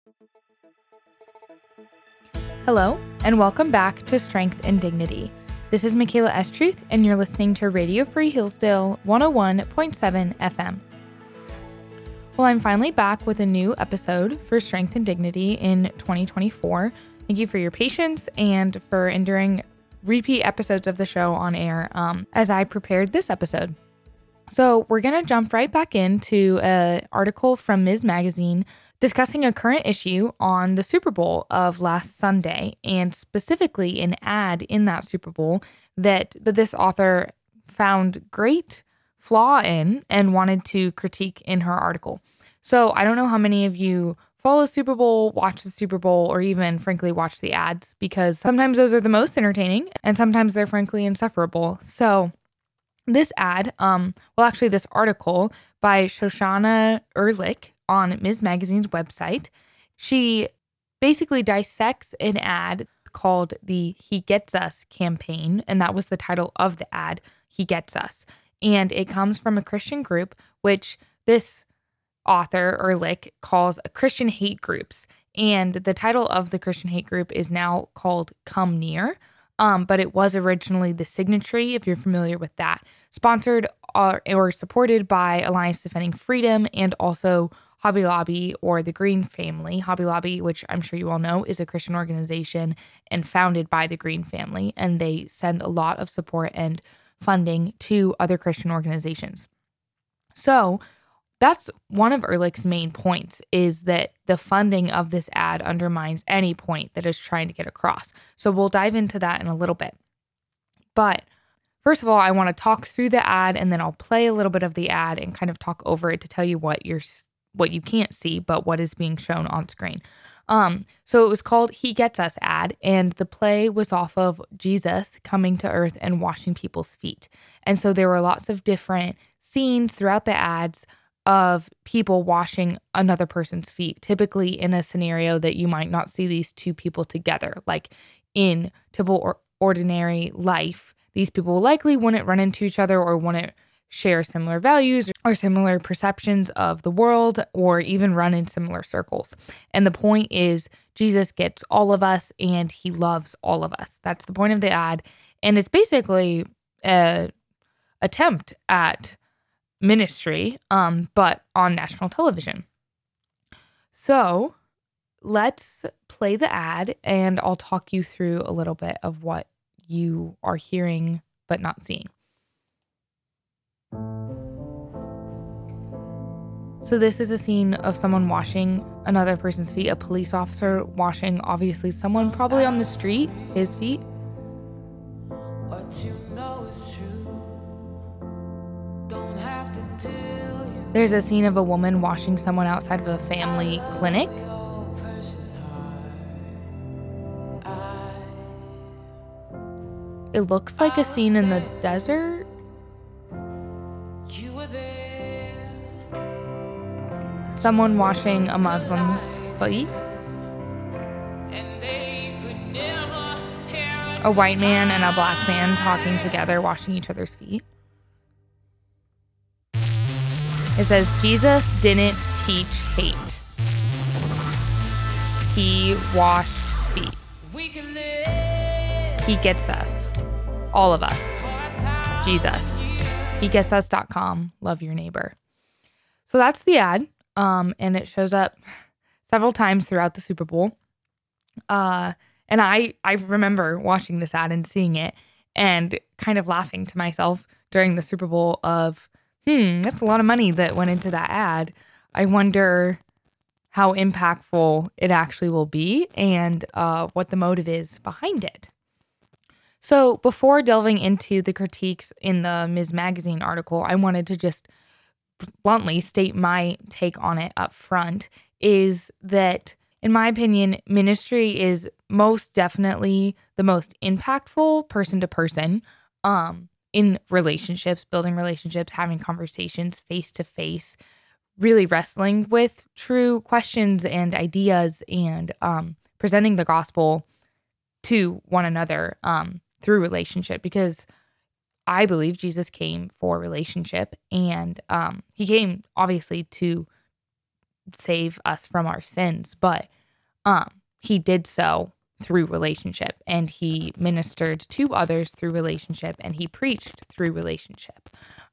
Hello, and welcome back to Strength and Dignity. This is Michaela Estruth, and you're listening to Radio Free Hillsdale 101.7 FM. Well, I'm finally back with a new episode for Strength and Dignity in 2024. Thank you for your patience and for enduring repeat episodes of the show on air as I prepared this episode. So we're going to jump right back into an article from Ms. Magazine discussing a current issue on the Super Bowl of last Sunday, and specifically an ad in that Super Bowl that this author found great flaw in and wanted to critique in her article. So I don't know how many of you follow Super Bowl, watch the Super Bowl, or even frankly watch the ads, because sometimes those are the most entertaining and sometimes they're frankly insufferable. So this ad, this article by Shoshana Ehrlich on Ms. Magazine's website, she basically dissects an ad called the He Gets Us campaign, and that was the title of the ad, He Gets Us. And it comes from a Christian group, which this author, Ehrlich, calls a Christian hate groups. And the title of the Christian hate group is now called Come Near, but it was originally the Signatory, if you're familiar with that, sponsored or supported by Alliance Defending Freedom and also Hobby Lobby or the Green family. Hobby Lobby, which I'm sure you all know, is a Christian organization and founded by the Green family, and they send a lot of support and funding to other Christian organizations. So that's one of Ehrlich's main points, is that the funding of this ad undermines any point that is trying to get across. So we'll dive into that in a little bit. But first of all, I want to talk through the ad, and then I'll play a little bit of the ad and kind of talk over it to tell you what you can't see, but what is being shown on screen. So it was called He Gets Us ad, and the play was off of Jesus coming to earth and washing people's feet. And so there were lots of different scenes throughout the ads of people washing another person's feet, typically in a scenario that you might not see these two people together. Like in typical or ordinary life, these people likely wouldn't run into each other or wouldn't share similar values or similar perceptions of the world, or even run in similar circles. And the point is, Jesus gets all of us and he loves all of us. That's the point of the ad. And it's basically an attempt at ministry, but on national television. So let's play the ad and I'll talk you through a little bit of what you are hearing but not seeing. So this is a scene of someone washing another person's feet, a police officer washing, obviously, someone probably on the street, his feet. What you know is true. Don't have to tell you. There's a scene of a woman washing someone outside of a family clinic. It looks like a scene in the desert. Someone washing a Muslim's feet. A white man and a black man talking together, washing each other's feet. It says, Jesus didn't teach hate. He washed feet. He gets us. All of us. Jesus. HeGetsUs.com. Love your neighbor. So that's the ad. And it shows up several times throughout the Super Bowl. And I remember watching this ad and seeing it and kind of laughing to myself during the Super Bowl of, that's a lot of money that went into that ad. I wonder how impactful it actually will be and what the motive is behind it. So before delving into the critiques in the Ms. Magazine article, I wanted to just bluntly state my take on it up front, is that, in my opinion, ministry is most definitely the most impactful person to person in relationships, building relationships, having conversations face to face, really wrestling with true questions and ideas, and presenting the gospel to one another through relationship, because I believe Jesus came for relationship, and he came obviously to save us from our sins, but he did so through relationship, and he ministered to others through relationship, and he preached through relationship.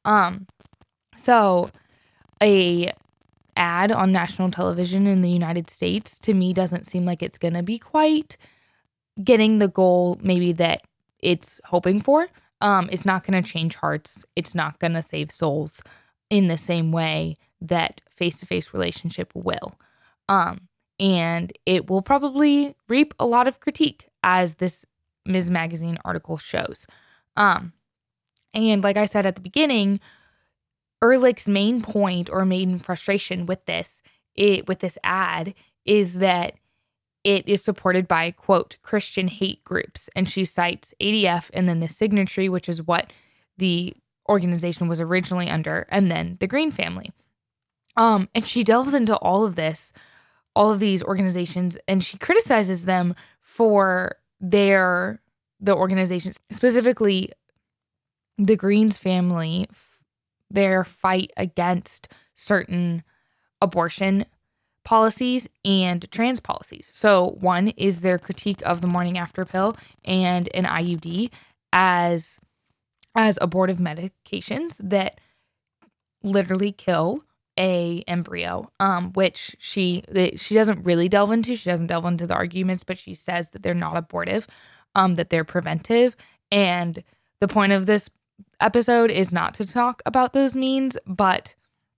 So a ad on national television in the United States to me doesn't seem like it's going to be quite getting the goal maybe that it's hoping for. It's not going to change hearts. It's not going to save souls in the same way that face-to-face relationship will. And it will probably reap a lot of critique, as this Ms. Magazine article shows. And like I said at the beginning, Ehrlich's main point or main frustration with this ad is that it is supported by, quote, Christian hate groups. And she cites ADF and then the Signatory, which is what the organization was originally under, and then the Green family. And she delves into all of these organizations, and she criticizes them for the organizations, specifically the Greens family, their fight against certain abortion policies and trans policies. So one is their critique of the morning after pill and an IUD as abortive medications that literally kill a embryo, which she doesn't really delve into. She doesn't delve into the arguments, but she says that they're not abortive, that they're preventive. And the point of this episode is not to talk about those means, but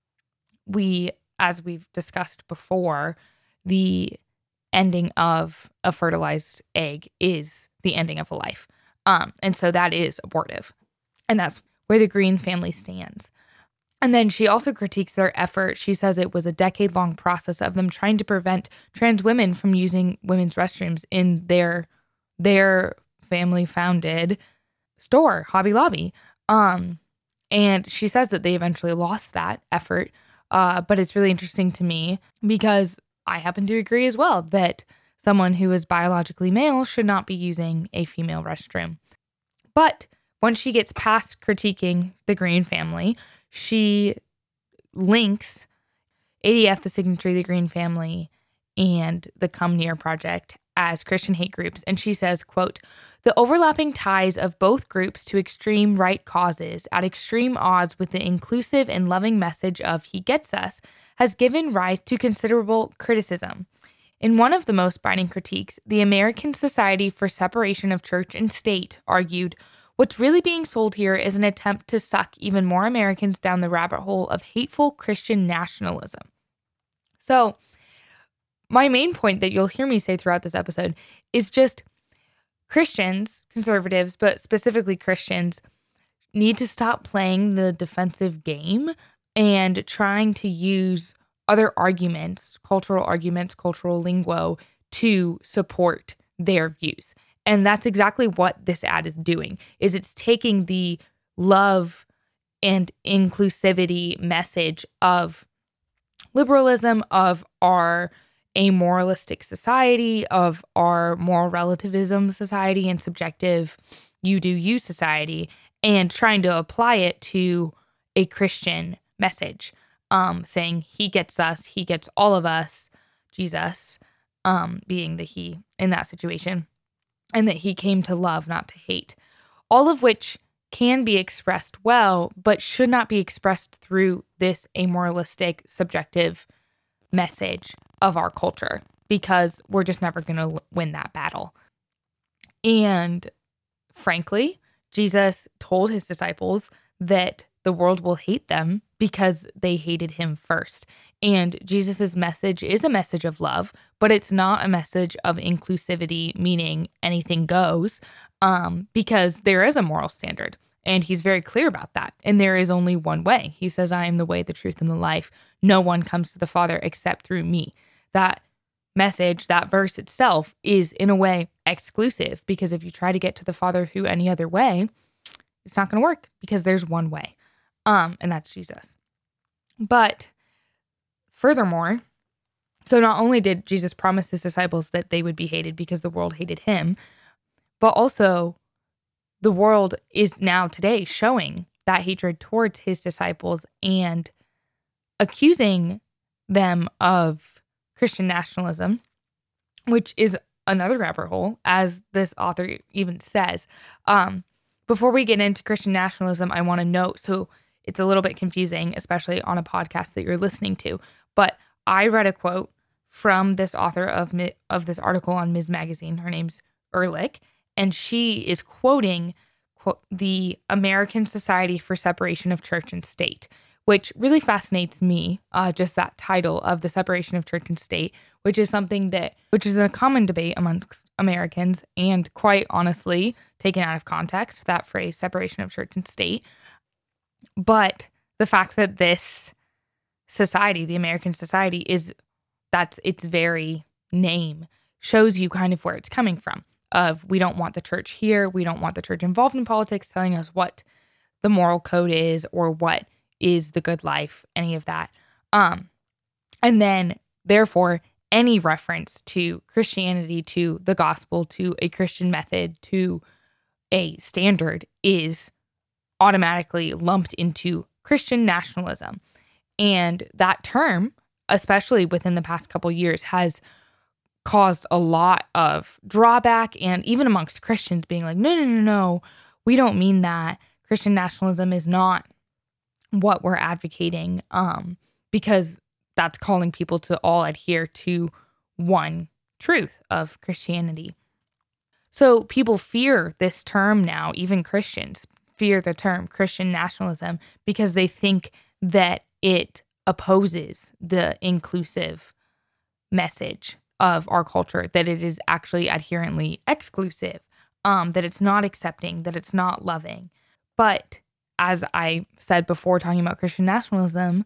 as we've discussed before, the ending of a fertilized egg is the ending of a life. And so that is abortive. And that's where the Green family stands. And then she also critiques their effort. She says it was a decade-long process of them trying to prevent trans women from using women's restrooms in their family-founded store, Hobby Lobby. And she says that they eventually lost that effort. But it's really interesting to me because I happen to agree as well that someone who is biologically male should not be using a female restroom. But once she gets past critiquing the Green family, she links ADF, the Signatory, the Green family, and the Come Near Project as Christian hate groups. And she says, quote, the overlapping ties of both groups to extreme right causes at extreme odds with the inclusive and loving message of He Gets Us has given rise to considerable criticism. In one of the most biting critiques, the American Society for Separation of Church and State argued, what's really being sold here is an attempt to suck even more Americans down the rabbit hole of hateful Christian nationalism. So, my main point that you'll hear me say throughout this episode is just Christians, conservatives, but specifically Christians, need to stop playing the defensive game and trying to use other arguments, cultural lingo to support their views. And that's exactly what this ad is doing, is it's taking the love and inclusivity message of liberalism, of our amoralistic society, of our moral relativism society and subjective you do you society, and trying to apply it to a Christian message, saying He gets us, He gets all of us, Jesus being the He in that situation, and that He came to love, not to hate. All of which can be expressed well, but should not be expressed through this amoralistic, subjective message of our culture, because we're just never going to win that battle. And frankly, Jesus told His disciples that the world will hate them because they hated Him first. And Jesus's message is a message of love, but it's not a message of inclusivity, meaning anything goes, because there is a moral standard. And He's very clear about that. And there is only one way. He says, I am the way, the truth, and the life. No one comes to the Father except through me. That message, that verse itself is in a way exclusive, because if you try to get to the Father through any other way, it's not going to work, because there's one way. And that's Jesus. But furthermore, so not only did Jesus promise His disciples that they would be hated because the world hated Him, but also the world is now today showing that hatred towards His disciples and accusing them of Christian nationalism, which is another rabbit hole, as this author even says. Before we get into Christian nationalism, I want to note, so it's a little bit confusing, especially on a podcast that you're listening to, but I read a quote from this author of this article on Ms. Magazine. Her name's Ehrlich, and she is quoting the American Society for Separation of Church and State, which really fascinates me, just that title of the separation of church and state, which is a common debate amongst Americans, and quite honestly, taken out of context, that phrase, separation of church and state. But the fact that this society, the American Society, that's its very name, shows you kind of where it's coming from. We don't want the church here. We don't want the church involved in politics, telling us what the moral code is or what is the good life, any of that. And then, therefore, any reference to Christianity, to the gospel, to a Christian method, to a standard is automatically lumped into Christian nationalism. And that term, especially within the past couple years, has caused a lot of drawback, and even amongst Christians being like, no, we don't mean that. Christian nationalism is not what we're advocating, because that's calling people to all adhere to one truth of Christianity. So people fear this term now, even Christians fear the term Christian nationalism, because they think that it opposes the inclusive message of our culture, that it is actually adherently exclusive, that it's not accepting, that it's not loving. But as I said before, talking about Christian nationalism,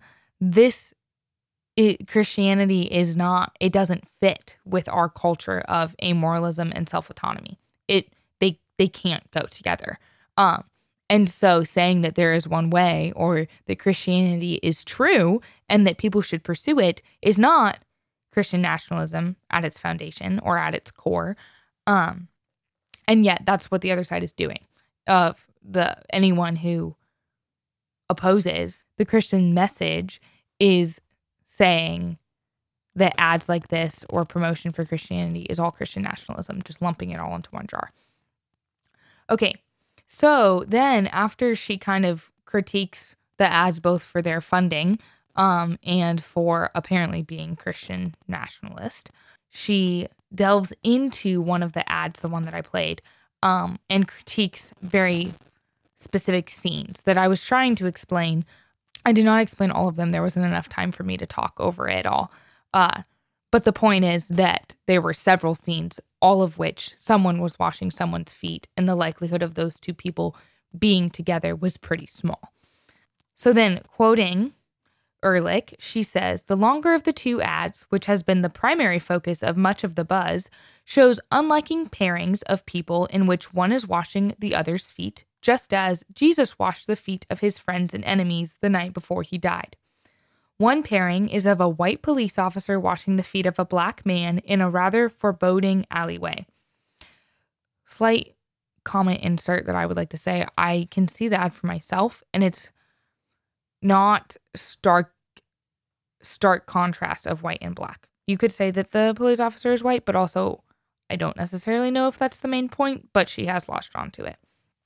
Christianity is not, it doesn't fit with our culture of amoralism and self-autonomy. They can't go together. And so saying that there is one way, or that Christianity is true and that people should pursue it, is not Christian nationalism at its foundation or at its core. And yet that's what the other side is doing. Anyone who opposes the Christian message is saying that ads like this or promotion for Christianity is all Christian nationalism, just lumping it all into one jar. Okay, so then after she kind of critiques the ads both for their funding and for apparently being Christian nationalist, she delves into one of the ads, the one that I played, and critiques very specific scenes that I was trying to explain. I did not explain all of them. There wasn't enough time for me to talk over it all. But the point is that there were several scenes, all of which someone was washing someone's feet, and the likelihood of those two people being together was pretty small. So then, quoting Ehrlich, she says, "The longer of the two ads, which has been the primary focus of much of the buzz, shows unliking pairings of people in which one is washing the other's feet, just as Jesus washed the feet of his friends and enemies the night before he died. One pairing is of a white police officer washing the feet of a black man in a rather foreboding alleyway." Slight comment insert that I would like to say, I can see the ad for myself, and it's not stark contrast of white and black. You could say that the police officer is white, but also I don't necessarily know if that's the main point, but she has latched onto it.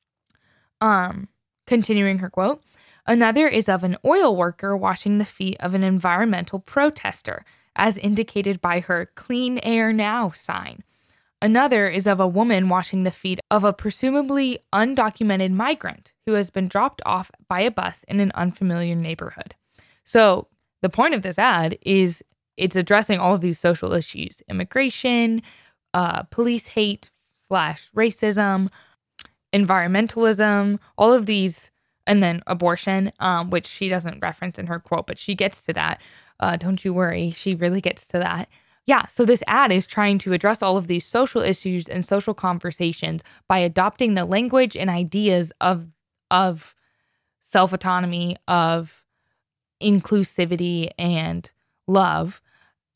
Continuing her quote, "Another is of an oil worker washing the feet of an environmental protester, as indicated by her Clean Air Now sign. Another is of a woman washing the feet of a presumably undocumented migrant who has been dropped off by a bus in an unfamiliar neighborhood." So the point of this ad is it's addressing all of these social issues: immigration, police hate / racism, environmentalism, all of these, and then abortion, which she doesn't reference in her quote, but she gets to that. Don't you worry, she really gets to that. Yeah, so this ad is trying to address all of these social issues and social conversations by adopting the language and ideas of self-autonomy, of inclusivity and love,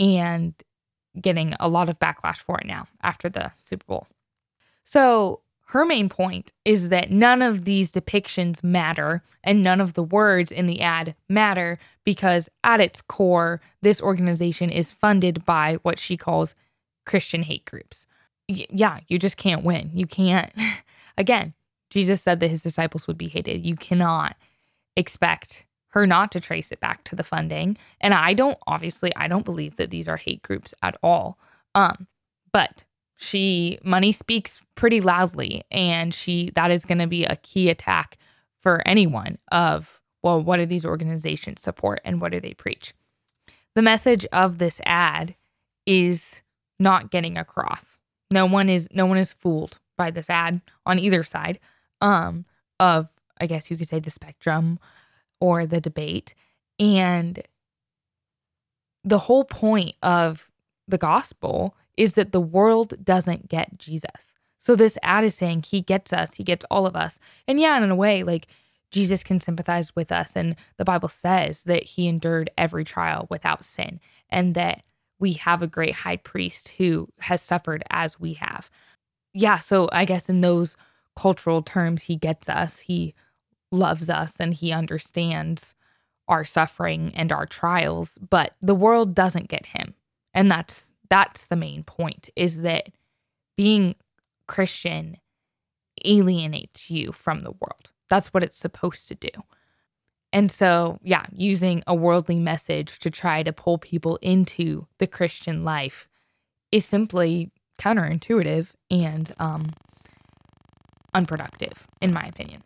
and getting a lot of backlash for it now after the Super Bowl. So her main point is that none of these depictions matter and none of the words in the ad matter because at its core, this organization is funded by what she calls Christian hate groups. Yeah, you just can't win. You can't. Again, Jesus said that his disciples would be hated. You cannot expect her not to trace it back to the funding. And I don't believe that these are hate groups at all. But money speaks pretty loudly, and that is going to be a key attack for anyone of, well, what do these organizations support and what do they preach? The message of this ad is not getting across. No one is fooled by this ad on either side of, I guess you could say, the spectrum or the debate. And the whole point of the gospel is that the world doesn't get Jesus. So this ad is saying he gets us, he gets all of us. And yeah, in a way, like Jesus can sympathize with us. And the Bible says that he endured every trial without sin and that we have a great high priest who has suffered as we have. Yeah, so I guess in those cultural terms, he gets us, he loves us, and he understands our suffering and our trials, but the world doesn't get him. And that's the main point, is that being Christian alienates you from the world. That's what it's supposed to do. And so, yeah, using a worldly message to try to pull people into the Christian life is simply counterintuitive and unproductive, in my opinion.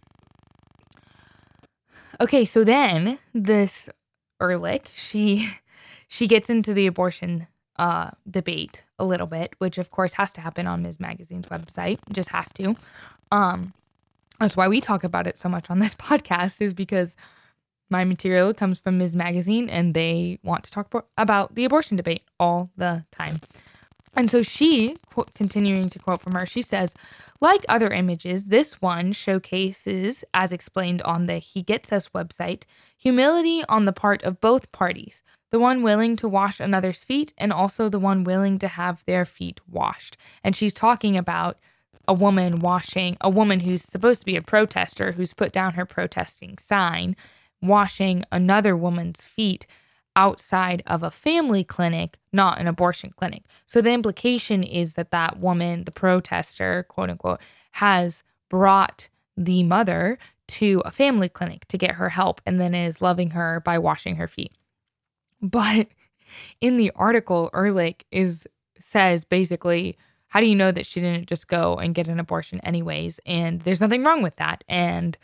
Okay, so then this Ehrlich, she gets into the abortion debate a little bit, which of course has to happen on Ms. Magazine's website. It just has to. That's why we talk about it so much on this podcast, is because my material comes from Ms. Magazine and they want to talk about the abortion debate all the time. And so she, continuing to quote from her, she says, like other images, this one showcases, as explained on the He Gets Us website, humility on the part of both parties, the one willing to wash another's feet and also the one willing to have their feet washed. And she's talking about a woman who's supposed to be a protester, who's put down her protesting sign, washing another woman's feet outside of a family clinic, not an abortion clinic. So the implication is that woman, the protester, quote unquote, has brought the mother to a family clinic to get her help and then is loving her by washing her feet. But in the article, Ehrlich says basically, how do you know that she didn't just go and get an abortion anyways? And there's nothing wrong with that. And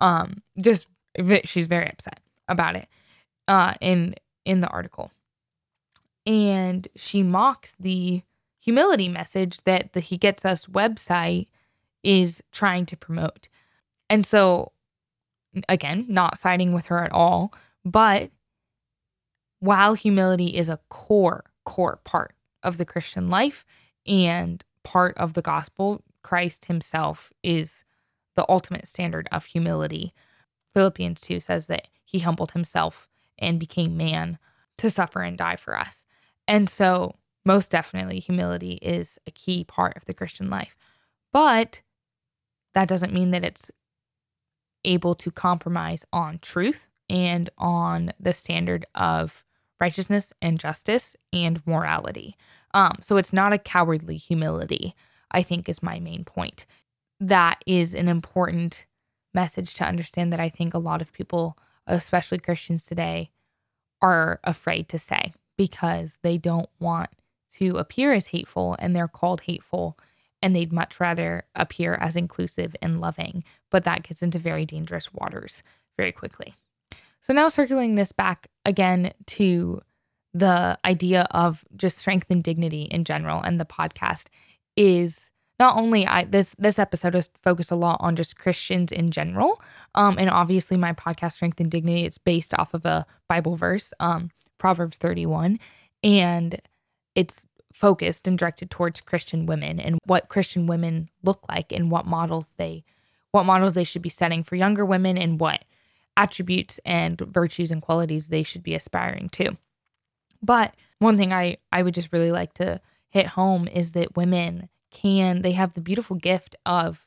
she's very upset about it in the article. And she mocks the humility message that the He Gets Us website is trying to promote. And so, again, not siding with her at all, but while humility is a core part of the Christian life and part of the gospel, Christ himself is the ultimate standard of humility. Philippians 2 says that he humbled himself and became man to suffer and die for us. And so most definitely humility is a key part of the Christian life. But that doesn't mean that it's able to compromise on truth and on the standard of righteousness and justice and morality. So it's not a cowardly humility, I think, is my main point. That is an important message to understand that I think a lot of people, especially Christians today, are afraid to say because they don't want to appear as hateful, and they're called hateful, and they'd much rather appear as inclusive and loving. But that gets into very dangerous waters very quickly. So now circling this back again to the idea of just strength and dignity in general, and the podcast is not only this episode is focused a lot on just Christians in general. And obviously my podcast, Strength and Dignity, it's based off of a Bible verse, Proverbs 31. And it's focused and directed towards Christian women and what Christian women look like and what models they should be setting for younger women and what attributes and virtues and qualities they should be aspiring to. But one thing I would just really like to hit home is that women they have the beautiful gift of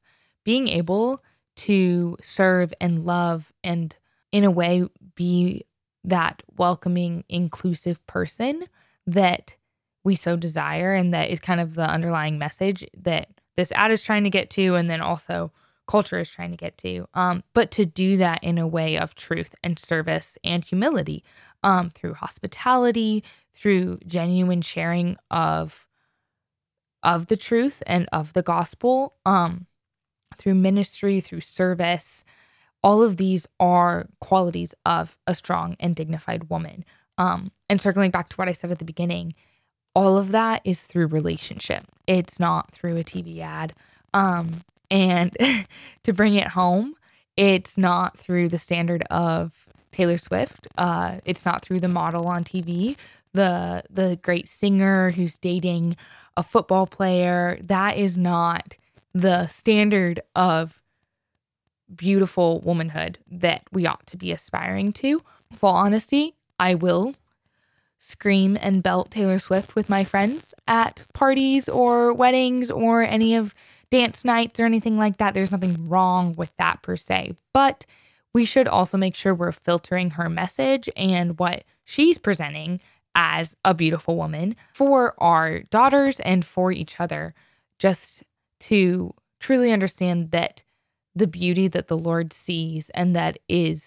being able to serve and love and in a way be that welcoming, inclusive person that we so desire, and that is kind of the underlying message that this ad is trying to get to, and then also culture is trying to get to. But to do that in a way of truth and service and humility, through hospitality, through genuine sharing of the truth and of the gospel, through ministry, through service. All of these are qualities of a strong and dignified woman. And circling back to what I said at the beginning, all of that is through relationship. It's not through a TV ad. And to bring it home, it's not through the standard of Taylor Swift. It's not through the model on TV, the great singer who's dating a football player. That is not the standard of beautiful womanhood that we ought to be aspiring to. Full honesty, I will scream and belt Taylor Swift with my friends at parties or weddings or any of dance nights or anything like that. There's nothing wrong with that per se, but we should also make sure we're filtering her message and what she's presenting as a beautiful woman for our daughters and for each other, just to truly understand that the beauty that the Lord sees and that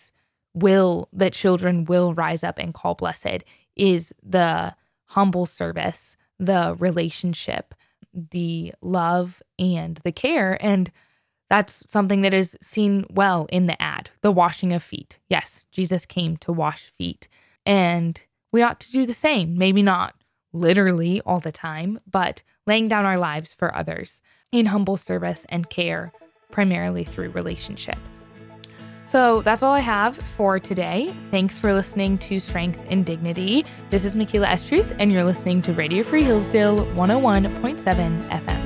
children will rise up and call blessed is the humble service, the relationship, the love, and the care. And that's something that is seen well in the ad, the washing of feet. Yes, Jesus came to wash feet. And we ought to do the same. Maybe not literally all the time, but laying down our lives for others in humble service and care, primarily through relationship. So that's all I have for today. Thanks for listening to Strength and Dignity. This is Michaela Estruth, and you're listening to Radio Free Hillsdale 101.7 FM.